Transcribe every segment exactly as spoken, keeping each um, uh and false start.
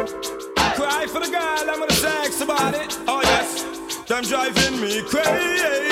Cry for the girl, I'm gonna sex about it. Oh yes, them driving me crazy.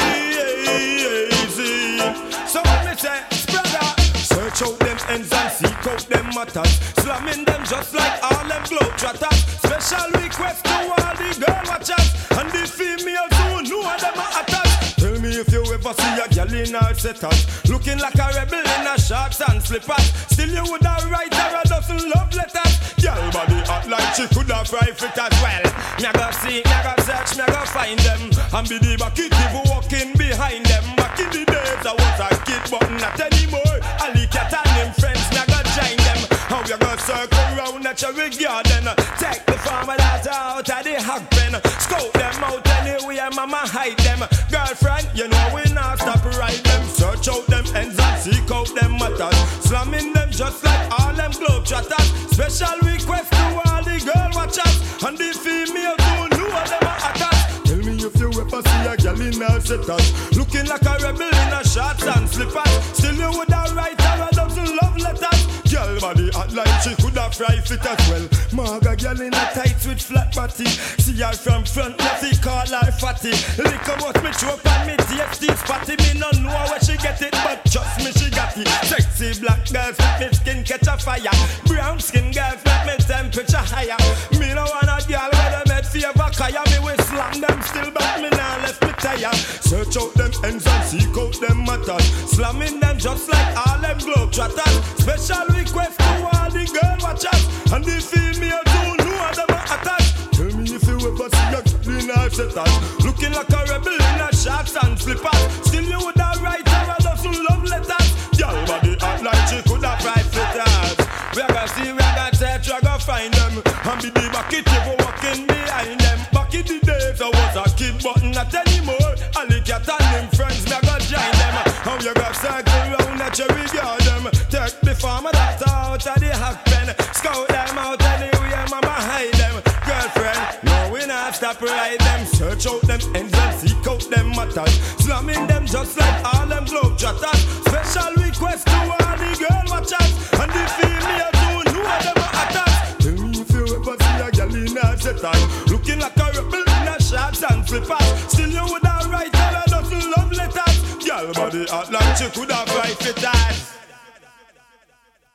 So what me say, brother? Search out them ends and seek out them matters. Slamming them just like all them globetrotters. Special request to all the girl watchers and the females who know them are attached. Tell me if you ever see a girl in her setup looking like a rebel in her shorts and slippers. Still you would have write her a dozen love letters. Girl body hot like she could have fried it as well. Me go see, me go search, me go find them and be the bucket people walking behind them. Back in the days I was a kid but not anymore. Ali Cat and them friends, me go join them. How you go circle round at your garden? Take the farmer that out of the hog pen. Scout them out anywhere, mama hide them. Girlfriend, you know we not stop right them. Search out them ends and seek out them matters. Slamming them just like all them globetrotters. Special request to all the girl watchers and the females who know them are attached. Tell me if you ever see a girl in her setup looking like a rebel in her shorts and slippers. Still you would have write her a dozen love letters. Girl body hot like she could have fried fit as well. Maga girl in a tights with flat body. See her from front, nothing call her fatty. Liquor what me choke and me taste this patty. Me no know where she get it, but trust me she got it. Sexy black girls make me skin catch a fire. Brown skin girls make me temperature higher. Me no want a girl where them head favor kaya. Me we slam them still, but me nah left me tire. Search out them ends and seek out them matters. Slamming them just like all them globetrotters. Special request to all the girl watchers and the female who know them are attached. Tell me if you ever see a girl in her setup looking like a rebel in her shorts and slippers. Still you would have write her a dozen love letters. Girl body hot like she could have fried fritters. We are gonna see, we are gonna search, we are gonna find them and be the bucket people walking behind them. Back in the days I was a kid but not anymore. Ali Cat and them friends, we are gonna join them. How you gonna circle round at your garden? Take the farmer that out of the hog pen. Scout them out anywhere, mama hide them. Girlfriend, no we not stop right them. Search out them ends and seek out them matters. Slamming them just like all them globetrotters. Special request to all the girl watchers and the females who know them are attached. Tell me if you ever see a girl in her setup looking like a rebel in her shorts and slippers. Still you would have write her a dozen love letters. Girl body hot like she could have